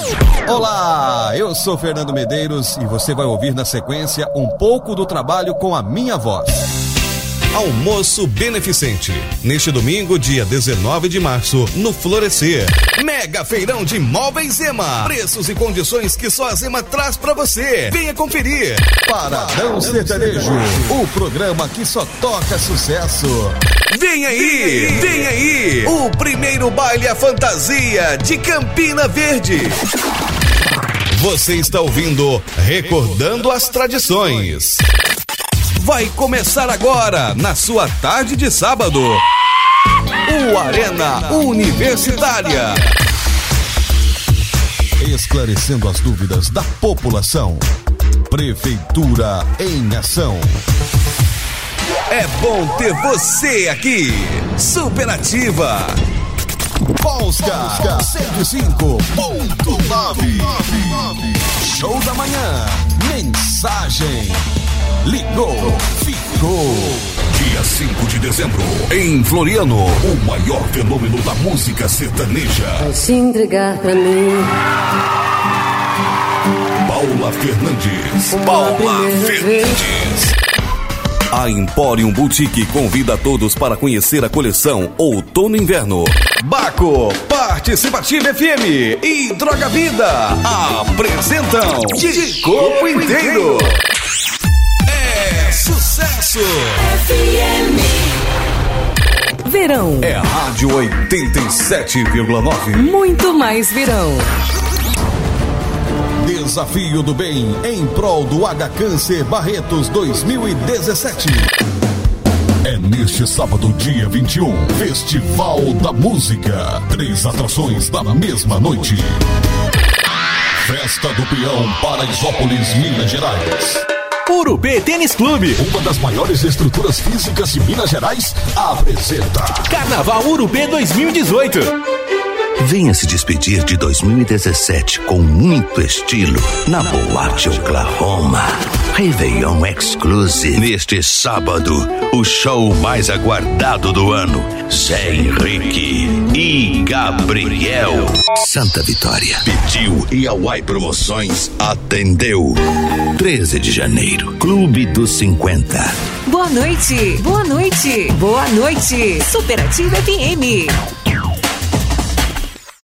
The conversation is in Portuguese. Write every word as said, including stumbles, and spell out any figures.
Olá, eu sou Fernando Medeiros e você vai ouvir na sequência um pouco do trabalho com a minha voz. Almoço Beneficente, neste domingo, dia dezenove de março, no Florescer. Mega Feirão de Móveis Zema. Preços e condições que só a Zema traz pra você. Venha conferir. Paradão Sertanejo, o programa que só toca sucesso. Vem aí, vem aí, o primeiro baile à fantasia de Campina Verde. Você está ouvindo Recordando as Tradições. Vai começar agora, na sua tarde de sábado, o Arena Universitária. Esclarecendo as dúvidas da população. Prefeitura em ação. É bom ter você aqui. Superativa. Polska cento e cinco ponto nove. Show da manhã. Mensagem. Ligou, ficou. Dia cinco de dezembro, em Floriano, o maior fenômeno da música sertaneja. Vai se entregar pra mim. Paula Fernandes. Paula Fernandes. A Emporium Boutique convida a todos para conhecer a coleção Outono e Inverno. Baco, Participativa F M e Droga Vida apresentam De Corpo Inteiro. É sucesso! F M. Verão. É a Rádio oitenta e sete vírgula nove. Muito mais verão. Desafio do Bem em prol do H Câncer Barretos dois mil e dezessete. É neste sábado, dia vinte e um, Festival da Música. Três atrações da mesma noite. Festa do Peão, Paraisópolis, Minas Gerais. Urupê Tênis Clube, uma das maiores estruturas físicas de Minas Gerais, apresenta Carnaval Urupê dois mil e dezoito. Venha se despedir de dois mil e dezessete com muito estilo na Boate Oklahoma. Réveillon Exclusive. Neste sábado, o show mais aguardado do ano. Zé Henrique e Gabriel. Santa Vitória. Pediu e a Uai Promoções atendeu. treze de janeiro, Clube dos cinquenta. Boa noite, boa noite, boa noite. Superativa F M.